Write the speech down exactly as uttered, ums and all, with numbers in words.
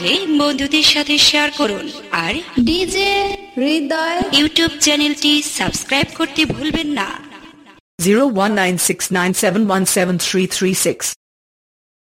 পারলে বন্ধুদের সাথে শেয়ার করুন আর ডিজে হৃদয় ইউটিউব চ্যানেলটি সাবস্ক্রাইব করতে ভুলবেন না। zero one nine six nine seven one seven three three six